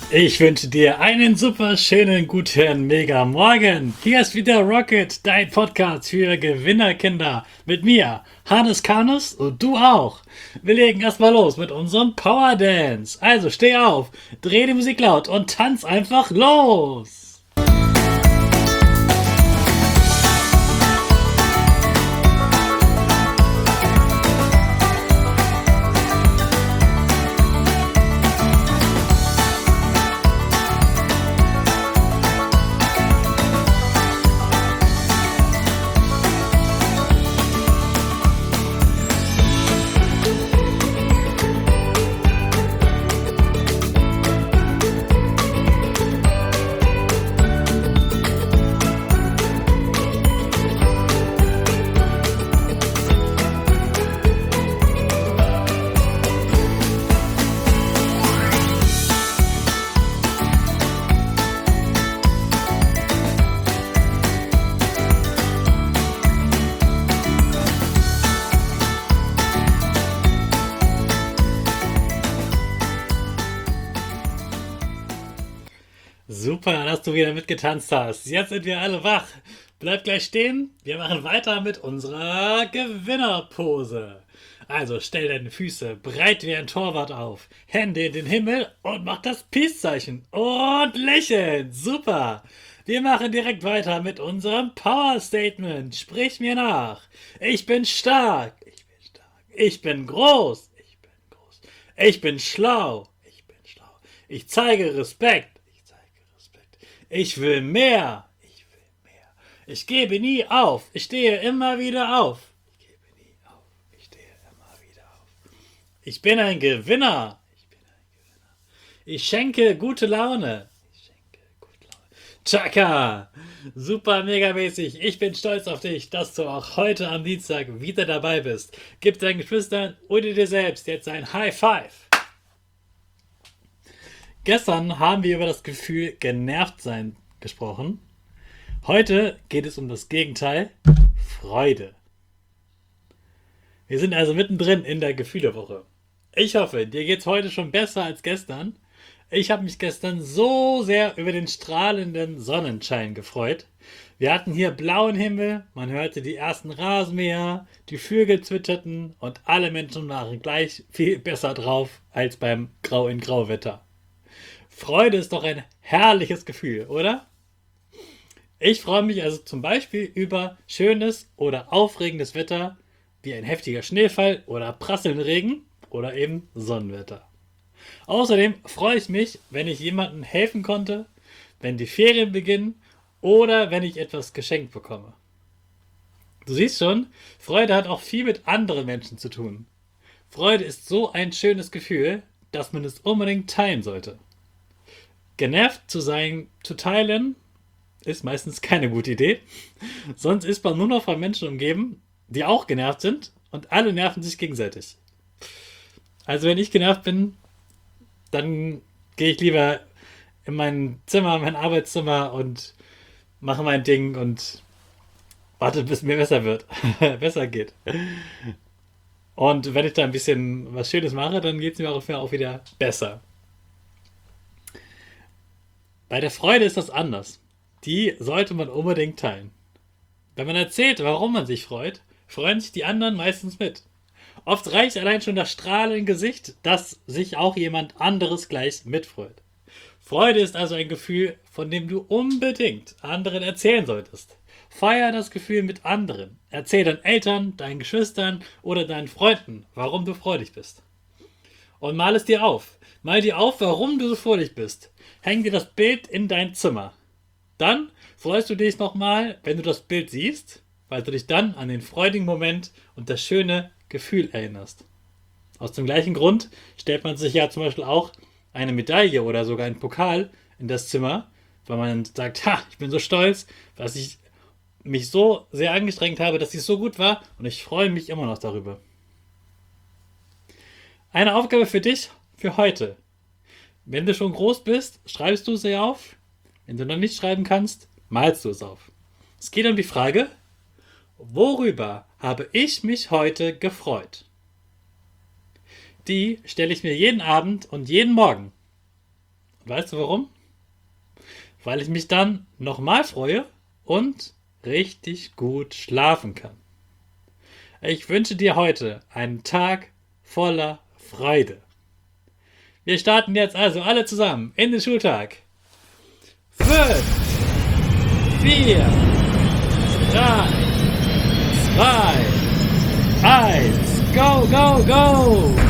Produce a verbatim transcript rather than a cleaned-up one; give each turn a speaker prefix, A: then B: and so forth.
A: Ich wünsche dir einen super schönen guten Mega Morgen. Hier ist wieder Rocket, dein Podcast für Gewinnerkinder. Mit mir, Hannes Kanus und du auch. Wir legen erstmal los mit unserem Power Dance. Also steh auf, dreh die Musik laut und tanz einfach los. Super, dass du wieder mitgetanzt hast. Jetzt sind wir alle wach. Bleib gleich stehen. Wir machen weiter mit unserer Gewinnerpose. Also stell deine Füße breit wie ein Torwart auf, Hände in den Himmel und mach das Peace-Zeichen. Und lächeln. Super. Wir machen direkt weiter mit unserem Power-Statement. Sprich mir nach. Ich bin stark. Ich bin stark. Ich bin groß. Ich bin groß. Ich bin schlau. Ich bin schlau. Ich zeige Respekt. Ich will mehr. Ich will mehr. Ich gebe nie auf. Ich stehe immer wieder auf. Ich gebe nie auf. Ich stehe immer wieder auf. Ich bin ein Gewinner. Ich bin ein Gewinner. Ich schenke gute Laune. Ich schenke gute Laune. Chaka! Super megamäßig. Ich bin stolz auf dich, dass du auch heute am Dienstag wieder dabei bist. Gib deinen Geschwistern oder dir selbst jetzt ein High Five. Gestern haben wir über das Gefühl genervt sein gesprochen. Heute geht es um das Gegenteil, Freude. Wir sind also mittendrin in der Gefühlewoche. Ich hoffe, dir geht's heute schon besser als gestern. Ich habe mich gestern so sehr über den strahlenden Sonnenschein gefreut. Wir hatten hier blauen Himmel, man hörte die ersten Rasenmäher, die Vögel zwitscherten und alle Menschen waren gleich viel besser drauf als beim Grau in Grauwetter. Freude ist doch ein herrliches Gefühl, oder? Ich freue mich also zum Beispiel über schönes oder aufregendes Wetter, wie ein heftiger Schneefall oder prasselnder Regen oder eben Sonnenwetter. Außerdem freue ich mich, wenn ich jemandem helfen konnte, wenn die Ferien beginnen oder wenn ich etwas geschenkt bekomme. Du siehst schon, Freude hat auch viel mit anderen Menschen zu tun. Freude ist so ein schönes Gefühl, dass man es unbedingt teilen sollte. Genervt zu sein, zu teilen, ist meistens keine gute Idee. Sonst ist man nur noch von Menschen umgeben, die auch genervt sind und alle nerven sich gegenseitig. Also wenn ich genervt bin, dann gehe ich lieber in mein Zimmer, mein Arbeitszimmer und mache mein Ding und warte, bis es mir besser wird, besser geht. Und wenn ich da ein bisschen was Schönes mache, dann geht es mir auch wieder besser. Bei der Freude ist das anders. Die sollte man unbedingt teilen. Wenn man erzählt, warum man sich freut, freuen sich die anderen meistens mit. Oft reicht allein schon das Strahlen im Gesicht, dass sich auch jemand anderes gleich mitfreut. Freude ist also ein Gefühl, von dem du unbedingt anderen erzählen solltest. Feier das Gefühl mit anderen. Erzähl deinen Eltern, deinen Geschwistern oder deinen Freunden, warum du freudig bist. Und mal es dir auf. Mal dir auf, warum du so fröhlich bist. Häng dir das Bild in dein Zimmer. Dann freust du dich nochmal, wenn du das Bild siehst, weil du dich dann an den freudigen Moment und das schöne Gefühl erinnerst. Aus dem gleichen Grund stellt man sich ja zum Beispiel auch eine Medaille oder sogar einen Pokal in das Zimmer, weil man sagt, ha, ich bin so stolz, dass ich mich so sehr angestrengt habe, dass es so gut war und ich freue mich immer noch darüber. Eine Aufgabe für dich für heute. Wenn du schon groß bist, schreibst du sie auf. Wenn du noch nicht schreiben kannst, malst du es auf. Es geht um die Frage, worüber habe ich mich heute gefreut? Die stelle ich mir jeden Abend und jeden Morgen. Weißt du warum? Weil ich mich dann nochmal freue und richtig gut schlafen kann. Ich wünsche dir heute einen Tag voller Freude. Wir starten jetzt also alle zusammen in den Schultag. Fünf, vier, drei, zwei, eins, go, go, go!